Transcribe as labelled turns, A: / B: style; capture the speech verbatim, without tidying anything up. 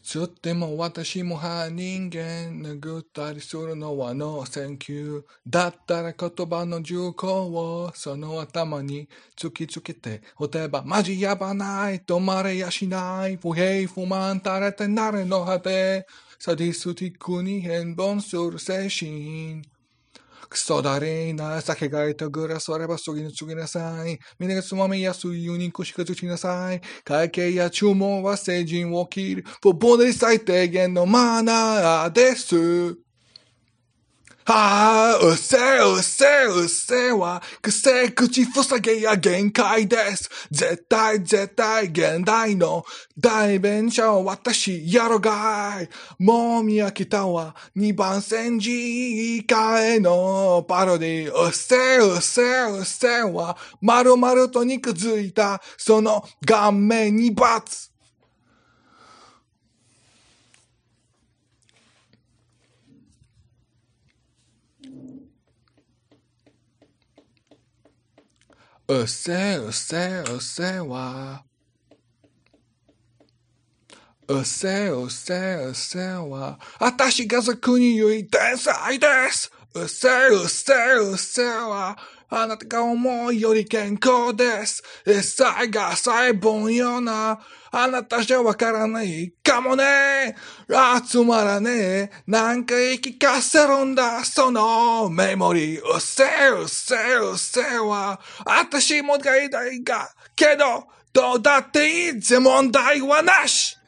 A: つっても私も半人間、殴ったりするのはノーセンキュー。だったら言葉の重厚をその頭に突きつけて、打てばマジやばない、止まれやしない、不平不満垂れてなれの果て、サディスティックに変凡する精神。クソだりーな、酒がいたグラスあれば次に次なさい。みんながつまみやすいように腰かずちなさい。会計や注文は成人を切る。ポポで最低限のマナーです。はぁ、うっせぇ、うっせぇ、うっせぇは、癖口塞げや限界です。絶対絶対現代の代弁者は私やろがい。もみやきたは二番煎じ以下へのパロディ。うっせぇ、うっせぇ、うっせぇは、丸々と肉づいたその顔面に罰。うっせぇ、うっせぇ、うっせぇは、うっせぇ、うっせぇ、うっせぇは、あたしが俗に言い天才です。うっせぇ、うっせぇ、うっせぇは、あなたが思うより健康です。一切が細分ような、あなたじゃわからないかもね。あ、つまらねえ。何回聞かせるんだ、そのメモリー。うっせぇ、うっせぇ、うっせぇは、あたしもがいたいが、けど、どうだっていいぜ、問題はなし。